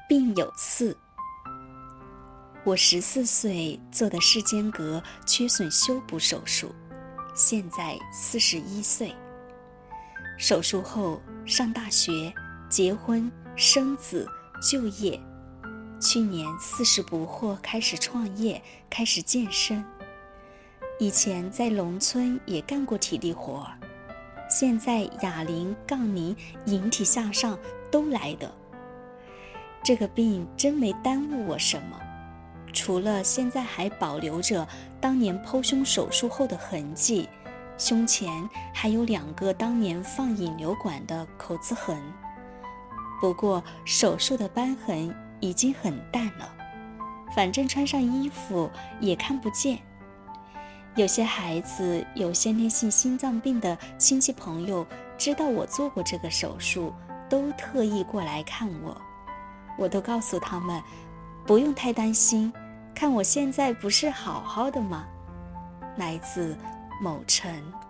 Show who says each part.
Speaker 1: 病有四。我14岁做的是间隔缺损修补手术，现在41岁。手术后上大学、结婚、生子、就业。去年40不惑开始创业，开始健身。以前在农村也干过体力活，现在哑铃、杠铃、引体向上都来的。这个病真没耽误我什么，除了现在还保留着当年剖胸手术后的痕迹，胸前还有2个当年放引流管的口子痕。不过手术的瘢痕已经很淡了，反正穿上衣服也看不见。有些孩子有先天性心脏病的亲戚朋友知道我做过这个手术，都特意过来看我。我都告诉他们不用太担心，看我现在不是好好的吗？来自某城。